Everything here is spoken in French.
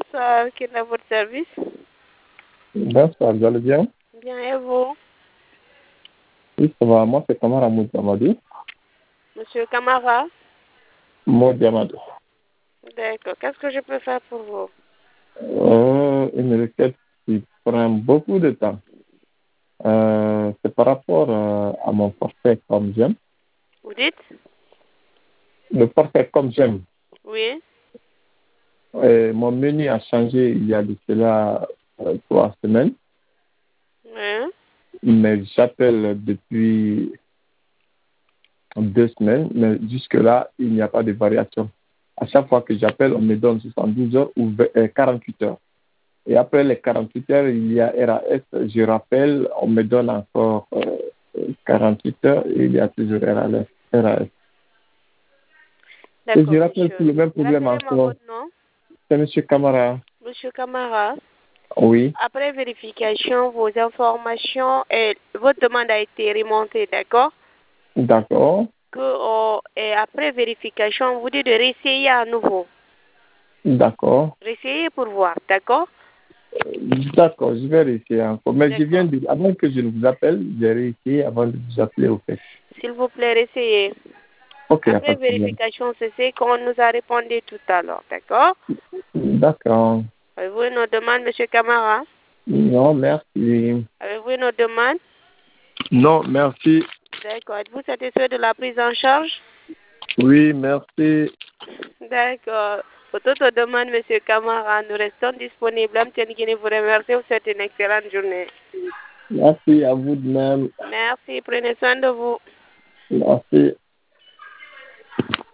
Bonsoir, quel est votre service? Bonsoir, vous allez bien? Bien, et vous? Oui, ça va. Moi, c'est Kamara Moudjamadi. Monsieur Camara? Moudjamadi. D'accord. Qu'est-ce que je peux faire pour vous? Une requête qui prend beaucoup de temps. C'est par rapport à mon forfait comme j'aime. Vous dites? Le forfait comme j'aime. Oui. Mon menu a changé il y a de cela 3 semaines. Oui. Mais j'appelle depuis 2 semaines. Mais jusque-là, il n'y a pas de variation. À chaque fois que j'appelle, on me donne 72 heures ou 48 heures. Et après les 48 heures, il y a RAS. Je rappelle, on me donne encore 48 heures et il y a toujours RAS. Et D'accord, je rappelle monsieur. que le même problème Rappelez-moi encore. votre nom. C'est M. Camara. Monsieur Camara, Oui, après vérification, vos informations et votre demande a été remontée, d'accord? d'accord. Et après vérification, on vous dit de réessayer à nouveau. D'accord. Réessayer pour voir, d'accord? D'accord, je vais réessayer encore. Mais je viens D'accord. de, avant que je ne vous appelle, j'ai réessayé avant de vous appeler au fait. S'il vous plaît, essayez. Ok, il n'y a pas Après de problème. vérification, c'est ce qu'on nous a répondu tout à l'heure, d'accord? D'accord. Avez-vous une autre demande, monsieur Camara? Non, merci. Avez-vous une autre demande? Non, merci. D'accord. Êtes-vous satisfait de la prise en charge? Oui, merci. D'accord. Pour toute demande, monsieur Camara, nous restons disponibles. Amtiani vous remercie. Vous souhaite une excellente journée. Merci à vous de même. Merci. Prenez soin de vous. Merci.